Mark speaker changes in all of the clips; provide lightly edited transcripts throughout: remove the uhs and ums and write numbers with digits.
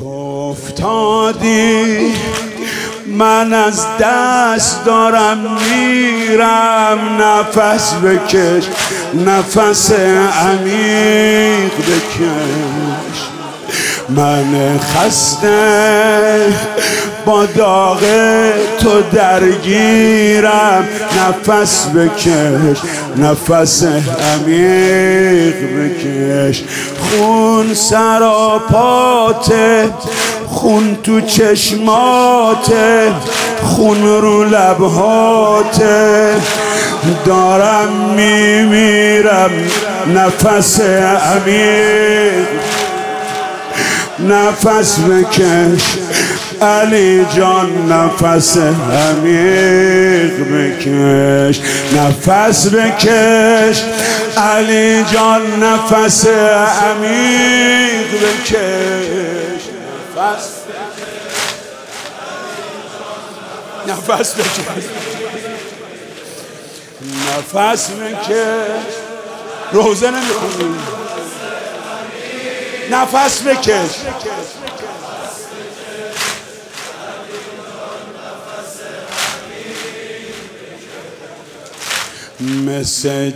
Speaker 1: تو افتادی من از دست دارم میرم، نفس بکش نفس عمیق بکش. من خسته با داغ تو درگیرم، نفس بکش نفس عمیق بکش. خون سراپاته، خون تو چشماته، خون رو لبهاته، دارم میمیرم نفس عمیق. نفس بکش علی جان نفس عمیق بکش. نفس بکش علی جان نفس عمیق بکش. نفس بکش نفس بکش. روزه نمیخونی؟ نفس بکش. مثل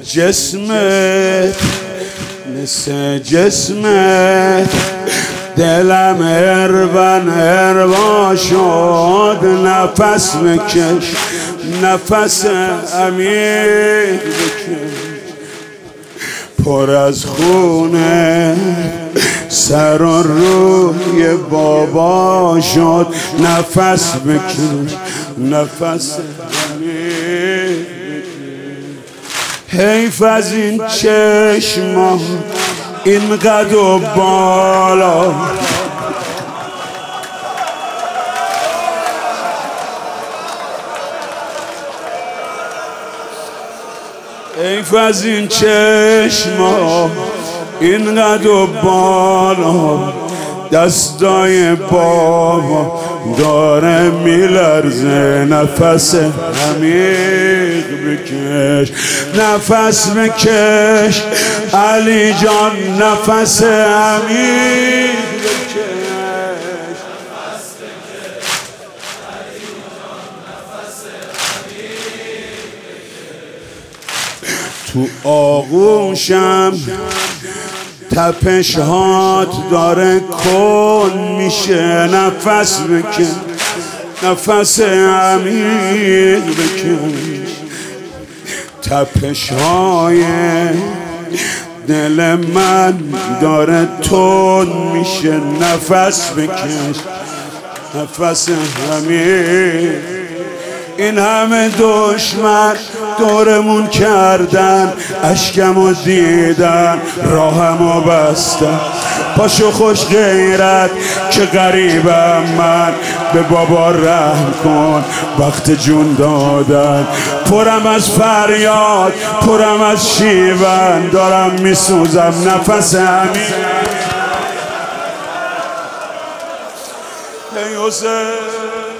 Speaker 1: جسمت دلم اربا شد، نفس بکش نفس عمیق بکش. پر از خونه سر و روی بابا شد، نفس بکش نفس عمیق. حیف از این چشما این قد و بالا، حیف از این چشما این قد و بالا. دستای بابا داره میلرزه، نفس عمیق بکش. نفس بکش علی جان نفس عمیق بکش. تو آغوشم تپش هات داره کن میشه، نفس بکش نفس عمیق بکش. تپش های دل من داره تون میشه، نفس بکش نفس عمیق. این همه دشمن دورمون کردن، اشکمو دیدن راهمو بستن. پاشو خوش غیرت که غریبم من، به بابا رحم کن وقت جون دادن. پرم از فریاد پرم از شیون، دارم میسوزم نفس عمیق. ای حسین